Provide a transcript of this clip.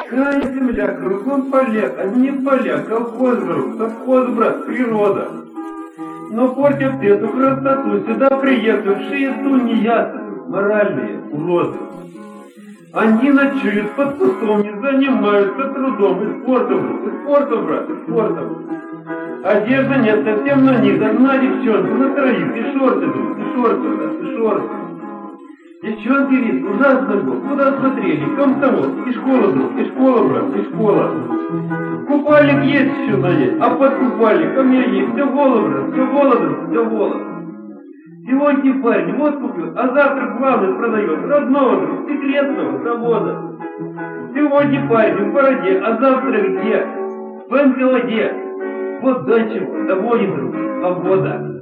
Край земля, кругом поля, одни поля, колхоз, друг, совхоз, брат, природа. Но портят эту красоту, сюда приехавшие тунеядцы, моральные уроды. Они ночуют под кустом, не занимаются трудом и спортом, брат, и спортом. Одежды нет совсем на них, одна девчонка на троих, и шорты, друг, и шорты, брат, и шорты. Девчонки вид ужасно был, куда смотрели, комсомол, и школа, друг, и школа, брат, и школа. Купальник есть еще надеть, а под купальником я есть, все голо, брат, все голо, друг, все голо. Сегодня парень водку пьет, а завтра главный продает родного, друг, секретного завода. Сегодня парень в бороде, а завтра где? В НКВД. Вот до чего доводит, друг, свобода.